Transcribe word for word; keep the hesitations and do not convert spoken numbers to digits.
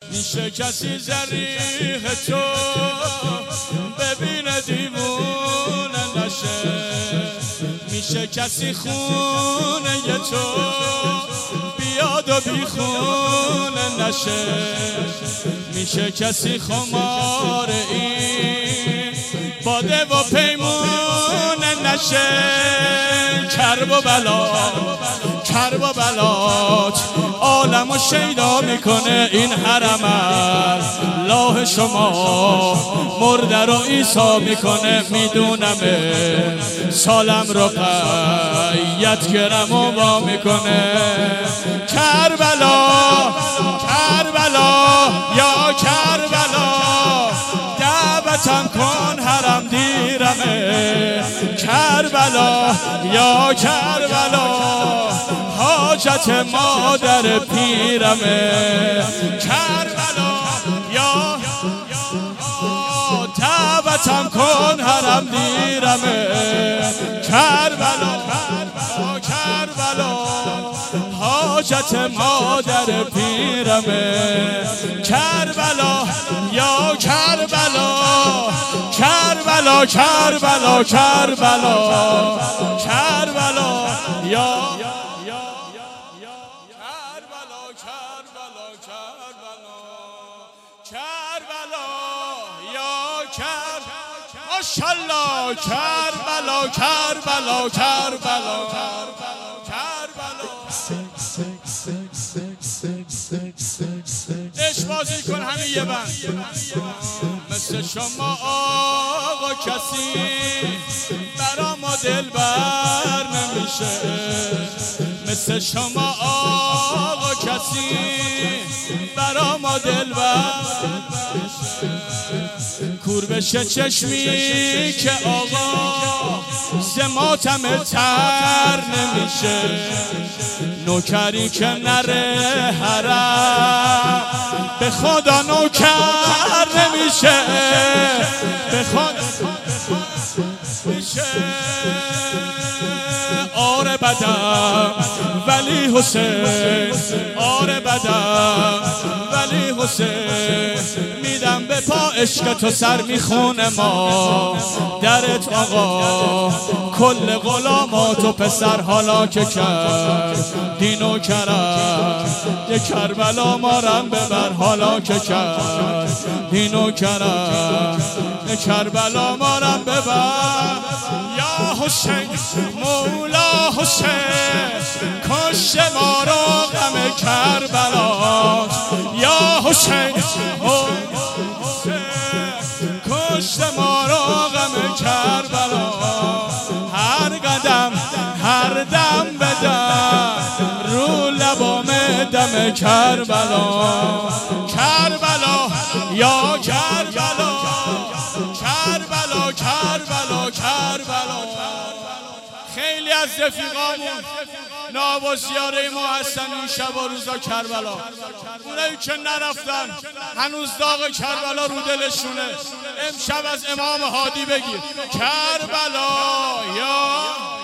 میشه کسی ذریح تو ببینه دیوونه نشه؟ میشه کسی خونه تو بیاد و بیخونه نشه؟ میشه کسی خمار این باده و پیمونه نشه؟ کرب و بلا کرب و بلات عالم و شیدا میکنه این حرم از لاه شما مرده رو عیسی میکنه. میدونمه سالم رو قید گرم و وا میکنه. کربلا کربلا یا کربلا دعوتم کن حرم دیرمه. کربلا یا کربلا حاجت مادر پیرمه. کربلا یا دعوتم کن حرم دیرمه. کربلا کربلا حاجت مادر پیرمه. کربلا یا کربلا کربلا کربلا کربلا کربلا یا کربلا یا کر ماشاءالله. کربلا کربلا کربلا کربلا عشق بازی کن همین یه بند. مثل شما آقا کسی برا ما دلبر نمیشه. مثل شما آقا کسی برا ما دلبر کور بشه چشمی که آقا زماتم تر نمیشه. نوکری که نره حرم به خدا نوکر نمیشه. به خدا میشه آره بدم ولی حسین آره بدم ولی حسین میدم به پا عشق تو سر میخونه ما درت آقا کل غلامات و پسر حالا که کرد دینو کرم یه کربلا مارم ببر حالا که کرد دینو کرم یه کربلا مارم ببر. یا حسین مولا حسین کش ما رو غم کربلا. یا حسین کش ما رو غم کربلا. هر قدم هر دم بدم رو لبام دم کربلا. کربلا یا کربلا کربلا کربلا کربلا. خیلی از رفیقامون نوازیاره ما هستن این شب و روزا کربلا. اونایی که نرفتن هنوز داغ کربلا رو دلشونه. امشب از امام هادی بگیر کربلا یا